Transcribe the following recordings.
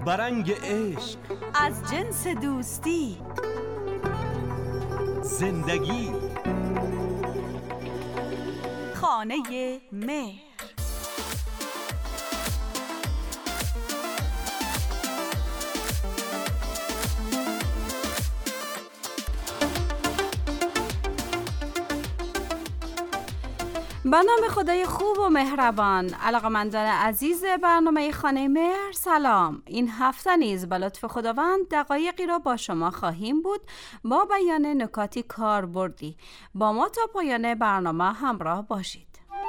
برنگ عشق، از جنس دوستی، زندگی، خانه مهر. به نام خدای خوب و مهربان. علاقه‌مندان عزیز برنامه خانه مهر، سلام. این هفته نیز به لطف خداوند دقایقی را با شما خواهیم بود با بیان نکاتی کاربردی. با ما تا پایان برنامه همراه باشید.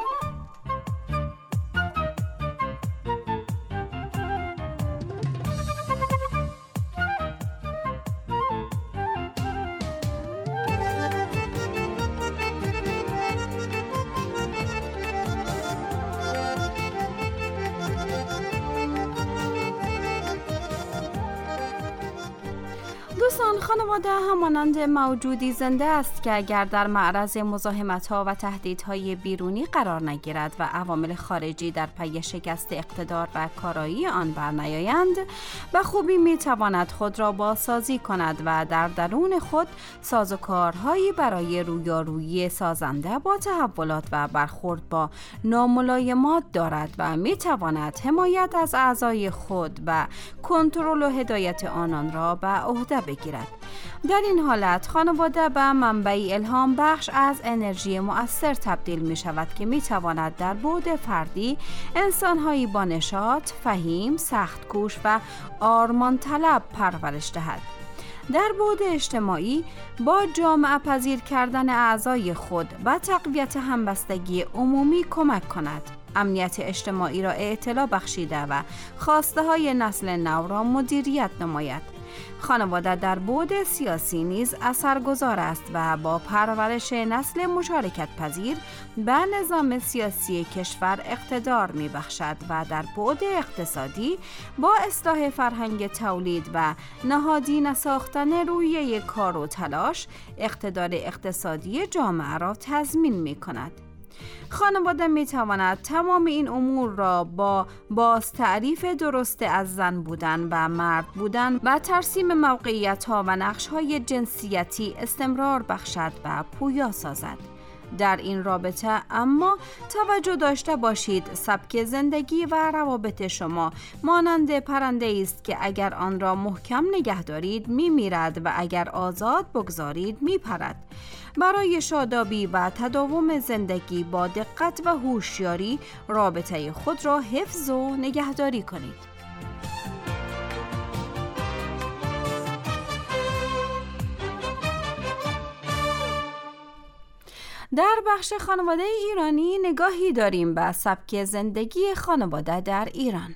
دوستان، خانواده همانند موجودی زنده است که اگر در معرض مزاحمت‌ها و تهدیدهای بیرونی قرار نگیرد و عوامل خارجی در پی شکست اقتدار و کارایی آن برنیایند، به خوبی می‌تواند خود را بازسازی کند و در درون خود سازوکارهایی برای رویارویی سازنده با تحولات و برخورد با ناملایمات دارد و می‌تواند حمایت از اعضای خود و کنترل و هدایت آنان را به عهده بگیرد. در این حالت خانواده به منبعی الهام بخش از انرژی مؤثر تبدیل می شود که می تواند در بعد فردی انسانهایی با نشاط، فهیم، سخت‌کوش و آرمان طلب پرورش دهد. در بعد اجتماعی با جامعه پذیر کردن اعضای خود و تقویت همبستگی عمومی کمک کند. امنیت اجتماعی را اطلاع بخشیده و خواسته های نسل نو را مدیریت نماید. خانواده در بعد سیاسی نیز اثرگذار است و با پرورش نسل مشارکت پذیر به نظام سیاسی کشور اقتدار می بخشد و در بعد اقتصادی با اصلاح فرهنگ تولید و نهادینه ساختن رویه کار و تلاش اقتدار اقتصادی جامعه را تضمین می کند. خانواده می تواند تمام این امور را با باز تعریف درست از زن بودن و مرد بودن و ترسیم موقعیت ها و نقش های جنسیتی استمرار بخشد و پویا سازد. در این رابطه اما توجه داشته باشید سبک زندگی و روابط شما مانند پرنده است که اگر آن را محکم نگه دارید می میرد و اگر آزاد بگذارید می پرد. برای شادابی و تداوم زندگی با دقت و هوشیاری رابطه خود را حفظ و نگهداری کنید. در بخش خانواده ایرانی نگاهی داریم به سبک زندگی خانواده در ایران.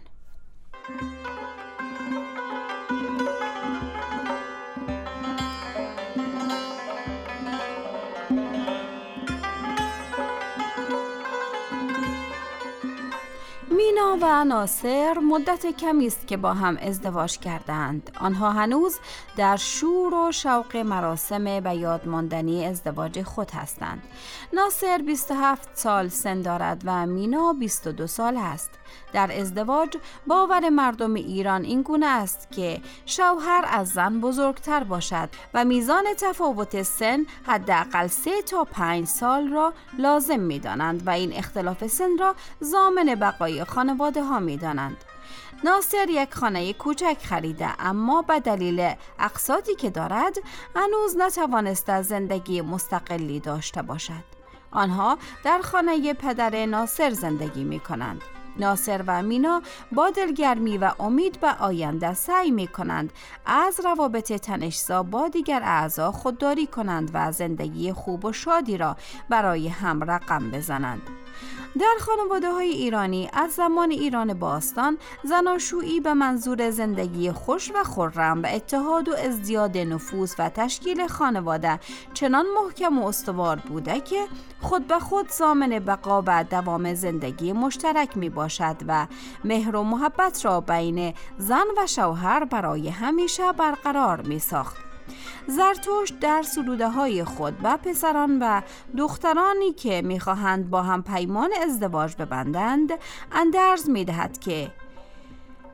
مینا و ناصر مدت کمی است که با هم ازدواج کردند. آنها هنوز در شور و شوق مراسم به یاد ماندنی ازدواج خود هستند. ناصر 27 سال سن دارد و مینا 22 سال است. در ازدواج باور مردم ایران این گونه است که شوهر از زن بزرگتر باشد و میزان تفاوت سن حداقل 3 تا 5 سال را لازم می دانند و این اختلاف سن را ضامن بقای خانواده ها می دانند. ناصر یک خانه کوچک خریده اما به دلیل اقساطی که دارد هنوز نتوانسته زندگی مستقلی داشته باشد. آنها در خانه پدر ناصر زندگی می کنند. ناصر و مینا با دلگرمی و امید به آینده سعی می کنند از روابط تنش‌زا با دیگر اعضا خودداری کنند و زندگی خوب و شادی را برای هم رقم بزنند. در خانواده‌های ایرانی از زمان ایران باستان زناشویی به منظور زندگی خوش و خرم و اتحاد و ازدیاد نفوذ و تشکیل خانواده چنان محکم و استوار بوده که خود به خود ضامن بقا و دوام زندگی مشترک می باشد و مهر و محبت را بین زن و شوهر برای همیشه برقرار می ساخت. زرتشت در سروده‌های خود به پسران و دخترانی که می‌خواهند با هم پیمان ازدواج ببندند اندرز می‌دهد که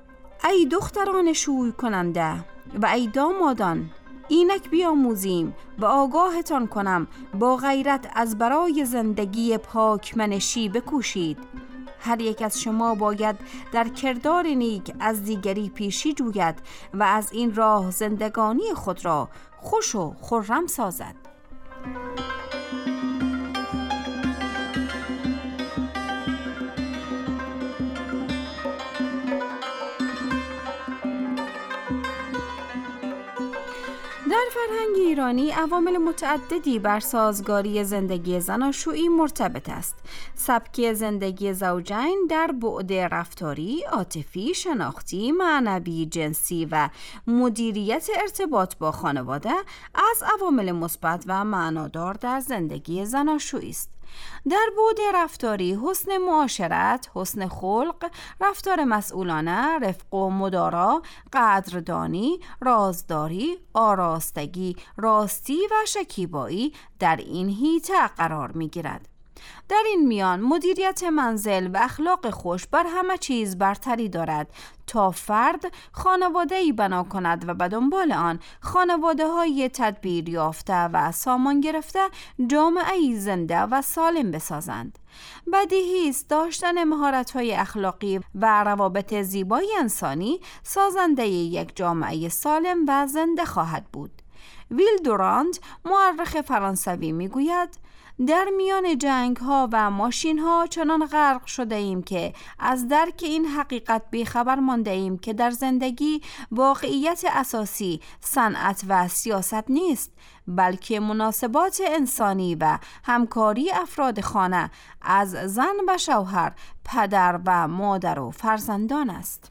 ای دختران شوی کننده و ای دامادان، اینک بیاموزیم و آگاهتان کنم با غیرت از برای زندگی پاکمنشی بکوشید. هر یک از شما باید در کردار نیک از دیگری پیشی جوید و از این راه زندگانی خود را خوش و خرم سازد. در فرهنگ ایرانی عوامل متعددی بر سازگاری زندگی زناشویی مرتبط است. سبک زندگی زوجین در بعد رفتاری، عاطفی، شناختی، معنوی، جنسی و مدیریت ارتباط با خانواده از عوامل مثبت و معنادار در زندگی زناشویی است. در بعد رفتاری، حسن معاشرت، حسن خلق، رفتار مسئولانه، رفق و مدارا، قدردانی، رازداری، آراستگی، راستی و شکیبایی در این حیطه قرار می گیرد. در این میان مدیریت منزل و اخلاق خوش بر همه چیز برتری دارد تا فرد خانواده‌ای بنا کند و به دنبال آن خانواده‌های تدبیر یافته و سامان گرفته جامعه‌ای زنده و سالم بسازند. بدیهی است داشتن مهارت‌های اخلاقی و روابط زیبای انسانی سازنده یک جامعه سالم و زنده خواهد بود. ویل دوراند، مورخ فرانسوی، میگوید در میان جنگ ها و ماشین ها چنان غرق شده ایم که از درک این حقیقت بیخبر مانده ایم که در زندگی واقعیت اساسی صنعت و سیاست نیست، بلکه مناسبات انسانی و همکاری افراد خانه از زن و شوهر، پدر و مادر و فرزندان است.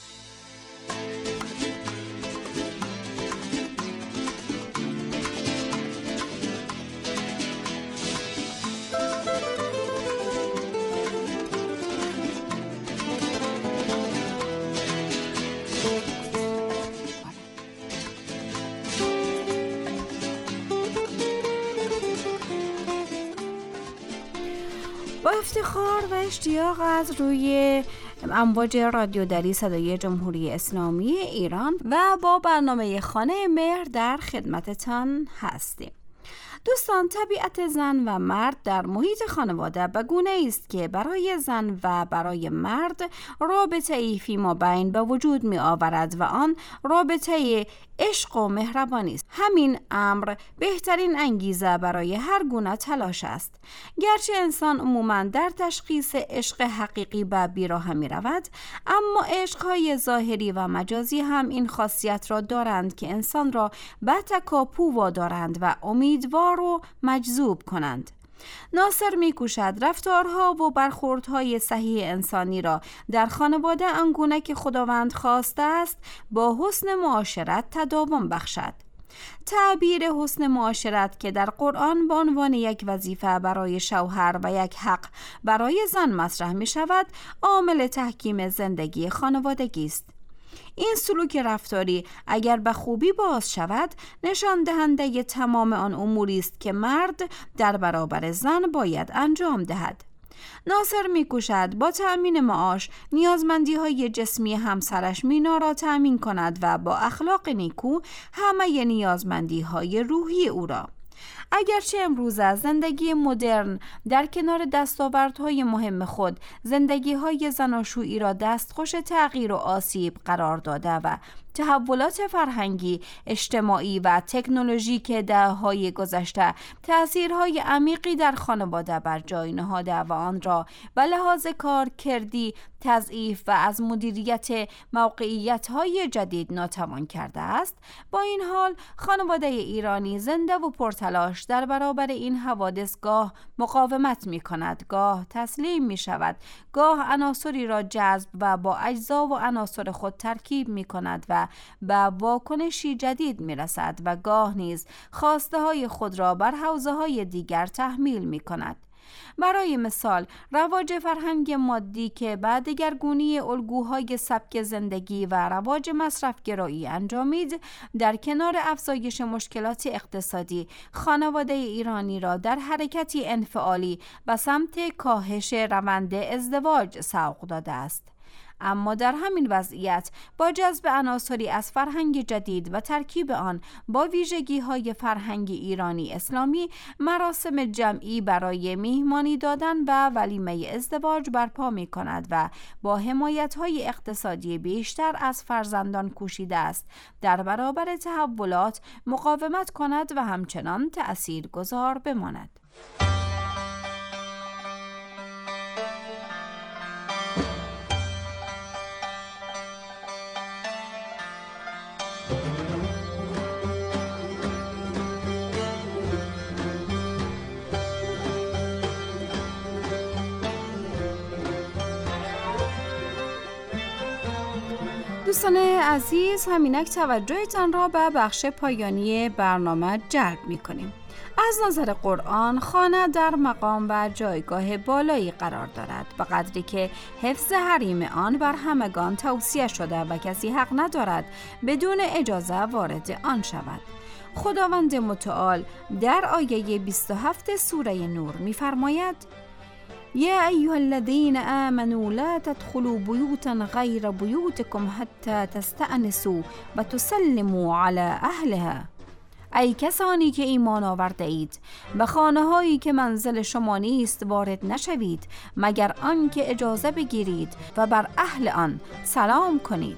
با افتخار و اشتیاق از روی امواج رادیو دری صدای جمهوری اسلامی ایران و با برنامه خانه مهر در خدمتتان هستیم. دوستان، طبیعت زن و مرد در محیط خانواده به گونه است که برای زن و برای مرد رابطه ای فیما بین به وجود می آورد و آن رابطه عشق و مهربانی است. همین امر بهترین انگیزه برای هر گونه تلاش است. گرچه انسان عموماً در تشخیص عشق حقیقی به بیراه می رود، اما عشقهای ظاهری و مجازی هم این خاصیت را دارند که انسان را به تکاپو وادارند و امیدوار و مجذوب کنند. ناصر می‌کوشد رفتارها و برخوردهای صحیح انسانی را در خانواده آنگونه که خداوند خواسته است با حسن معاشرت تداوم بخشد. تعبیر حسن معاشرت که در قرآن به عنوان یک وظیفه برای شوهر و یک حق برای زن مطرح می شود، عامل تحکیم زندگی خانوادگی است. این سلوک رفتاری اگر به خوبی باز شود، نشان دهنده تمام آن اموری است که مرد در برابر زن باید انجام دهد. ناصر می‌کوشد با تأمین معاش نیازمندی‌های جسمی همسرش مینا را تأمین کند و با اخلاق نیکو همه نیازمندی‌های روحی او را. اگرچه امروزه زندگی مدرن در کنار دستاوردهای مهم خود زندگی‌های زناشویی را دستخوش تغییر و آسیب قرار داده و تحولات فرهنگی، اجتماعی و تکنولوژیک دهه‌های گذشته تأثیرهای عمیقی در خانواده بر جای نهاده و آن را به لحاظ کارکردی تضعیف و از مدیریت موقعیت‌های جدید ناتوان کرده است، با این حال خانواده ایرانی زنده و پرتلاش در برابر این حوادث گاه مقاومت می‌کند، گاه تسلیم می‌شود، گاه عناصری را جذب و با اجزا و عناصر خود ترکیب می‌کند و به واکنشی جدید می‌رسد و گاه نیز خواسته‌های خود را بر حوزه‌های دیگر تحمیل می‌کند. برای مثال، رواج فرهنگ مادی که به دگرگونی الگوهای سبک زندگی و رواج مصرفگرایی انجامید، در کنار افزایش مشکلات اقتصادی، خانواده ایرانی را در حرکتی انفعالی به سمت کاهش روند ازدواج سوق داده است. اما در همین وضعیت با جذب عناصری از فرهنگ جدید و ترکیب آن با ویژگی‌های فرهنگ ایرانی اسلامی، مراسم جمعی برای میهمانی دادن و ولیمه ازدواج برپا می‌کند و با حمایت‌های اقتصادی بیشتر از فرزندان کوشیده است در برابر تحولات مقاومت کند و همچنان تأثیرگذار بماند. دوستان عزیز، همینک توجهتان را به بخش پایانی برنامه جلب می‌کنیم. از نظر قرآن خانه در مقام و جایگاه بالایی قرار دارد، به قدری که حفظ حریم آن بر همگان توصیه شده و کسی حق ندارد بدون اجازه وارد آن شود. خداوند متعال در آیه 27 سوره نور می‌فرماید: یا ایها الذین آمنوا لا تدخلوا بیوتا غیر بیوتکم حتی تستأنسوا و تسلموا علی اهلها. ای کسانی که ایمان آورده اید، به خانه‌هایی که منزل شما نیست وارد نشوید مگر آنکه اجازه بگیرید و بر اهل آن سلام کنید.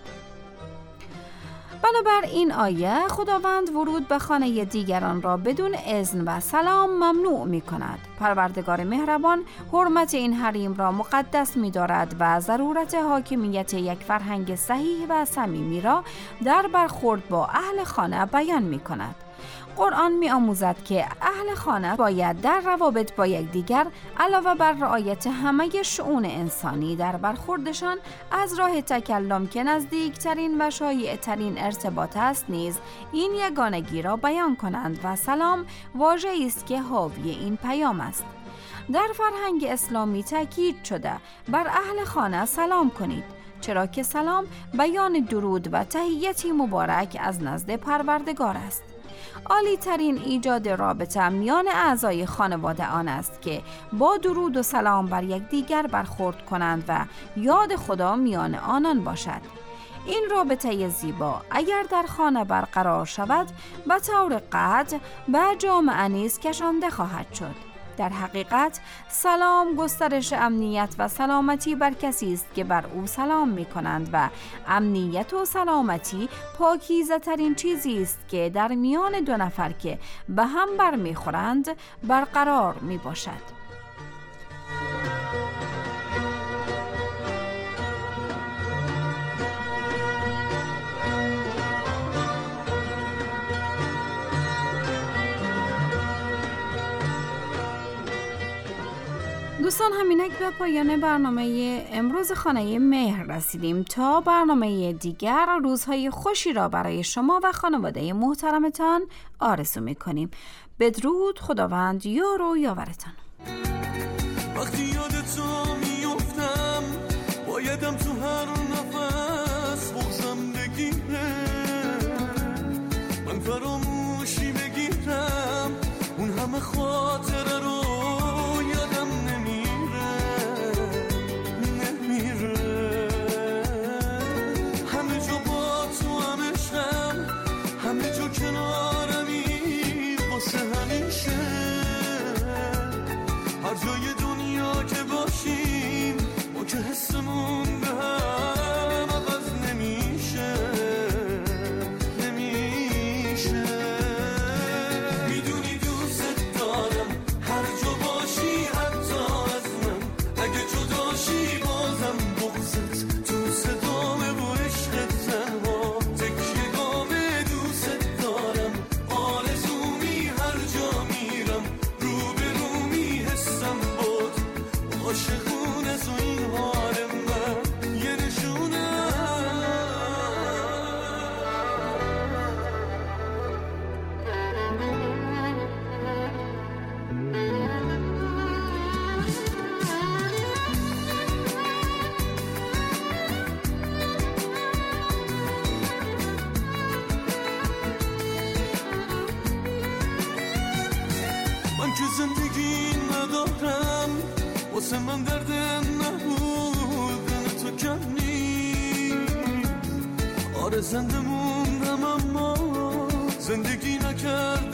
بنابر این آیه خداوند ورود به خانه دیگران را بدون اذن و سلام ممنوع می کند. پروردگار مهربان حرمت این حریم را مقدس می دارد و ضرورت حاکمیت یک فرهنگ صحیح و صمیمی را در برخورد با اهل خانه بیان می کند. قرآن می آموزد که اهل خانه باید در روابط با یکدیگر علاوه بر رعایت همه شؤون انسانی در برخوردشان از راه تکلم که نزدیکترین و شایع‌ترین ارتباط است نیز این یگانگی را بیان کنند و سلام واژه‌ای است که حاوی این پیام است. در فرهنگ اسلامی تاکید شده بر اهل خانه سلام کنید، چرا که سلام بیان درود و تحیتی مبارک از نزد پروردگار است. عالی ترین ایجاد رابطه میان اعضای خانواده آن است که با درود و سلام بر یکدیگر برخورد کنند و یاد خدا میان آنان باشد. این رابطه زیبا اگر در خانه برقرار شود به طور قطع به جامعه نیز کشانده خواهد شد. در حقیقت سلام گسترش امنیت و سلامتی بر کسی است که بر او سلام می کنند و امنیت و سلامتی پاکیزه ترین چیزی است که در میان دو نفر که به هم بر می خورند برقرار می باشد. دوستان، همینک به پایان برنامه امروز خانه مهر رسیدیم. تا برنامه دیگر روزهای خوشی را برای شما و خانواده محترمتان آرزو می‌کنیم. بدرود، خداوند یار و یاورتان. وقتی یاد تو میافتم بایدم تو هر نفس بغزم بگیره، من فراموشی بگیرم اون همه خاطره رو هر جای دنیا که باشیم ما که حسمون به هم عوض نمیشه میدونی دوست دارم هر جا باشی حتی از من، اگه جداشی بازم بغضت تو صدامه و عشقت تنها تکیه گامه دوست دارم آرزومی هر جا میرم عاشقونه تو این حال من یه نشونه. من که زندگی ندارم واسه من درد نبودن تو کم نیست. آره زنده موندم اما زندگی نکردم